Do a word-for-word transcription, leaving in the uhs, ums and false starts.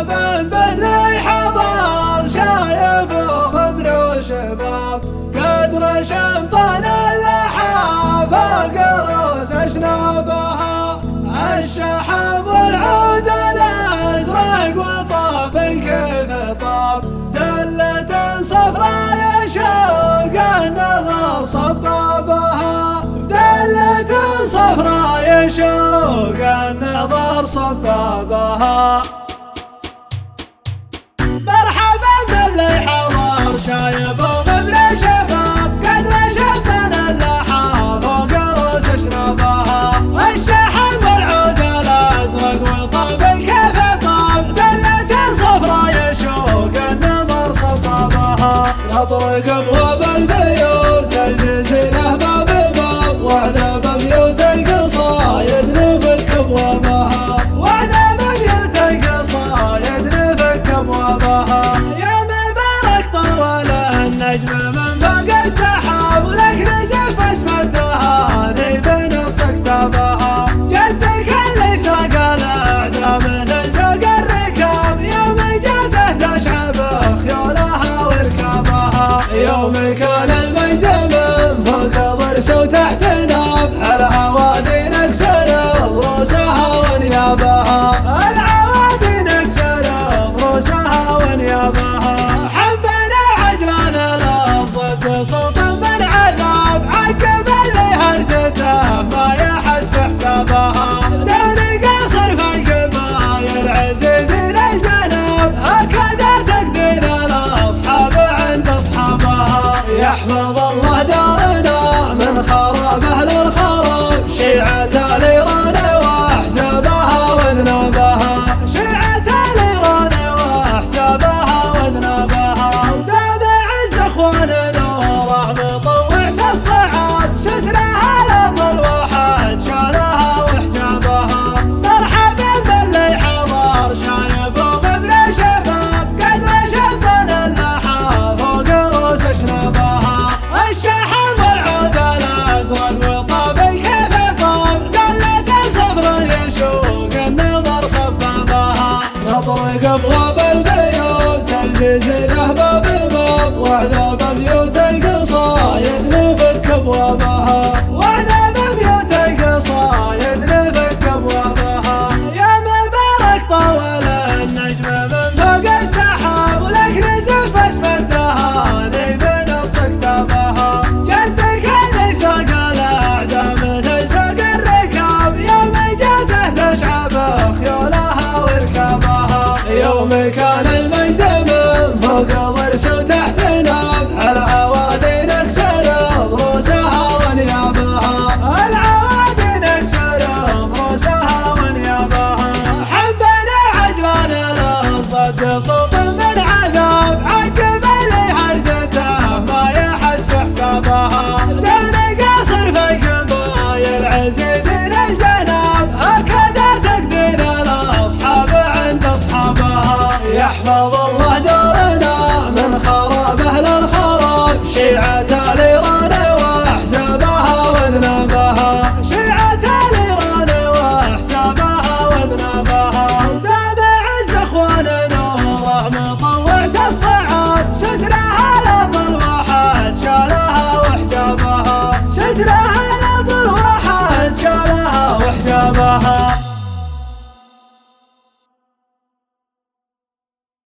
مرحبا باللي حضر شايب وغمر وشباب قد رشم طن اللحى فوق رؤوس اشنابها الشحم والعود الازرق وطاف الكيف طاب دلة صفراء يشوق النظر صبابها دلة صفراء يشوق النظر صبابها مرحبا باللي حضر شايب وغمر شباب قد رشم طن اللحى فوق رؤوس اشنابها الشحم والعود الازرق وطاب الكيف طاب دلة صفراء يشوق النظر صبابها نطرق ابواب البيوت الجزينه باب باب وعذاب بيوت القصايد نفك ابوابها وعذاب بيوت القصايد نفك ابوابها يا مبارك طول النجم من فوق السحاب ولك نزف اسم التهاني بنص كتابها جدك اللي ساق الاعدام من سوق الركاب يوم جاته تشعب خيولها وركابها يوم كان المجد من فوق ضرس وتحت ناب العوادي نكسر ضروسها ونيابها العوادي نكسر ضروسها ونيابها حبنا عجلان الارض صوت من عذاب عقب اللي هرجته ما يحس في حسابها دوري قاصر في القبايل عزيزين الجناب هكذا تقدير الاصحاب عند اصحابها يحفظ الله دارنا من خراب اهل الخراب شيعة الايران واحزابها وذنابها شيعة الايران واحزابها وذنابها ودابع عز اخواننا وراه مطوعة الصعاب سترها لظل واحد شالها وحجابها مرحبا باللي حضر شايب وغمر شباب قد رشم طن اللحى فوق رؤوس اشنابها الشحم والعود الازرق وطاب الكيف طاب دلة صفرا يشوق النظر صبابها نطرق ابواب البيوت الجزينه باب باب وعذاب بيوت القصايد نفك ابوابها وعذاب بيوت القصايد نفك ابوابها يا مبارك طول النجم من فوق السحاب ولك نزف اسم التهاني بنص كتابها جدك اللي ساق الاعدام من سوق الركاب يوم جاته تشعب خيولها وركابها يوم كان المجد من فوق